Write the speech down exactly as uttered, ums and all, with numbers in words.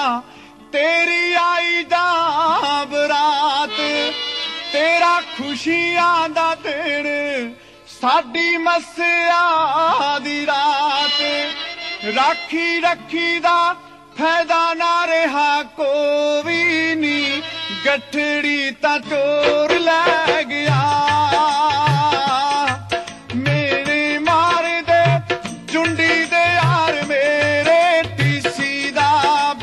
तेरी आई दा बरात तेरा खुशियां दा दिन साडी मस्सिया दी रात राखी रखी दा फैदा ना रहा कोई नी गठड़ी ता चोर लै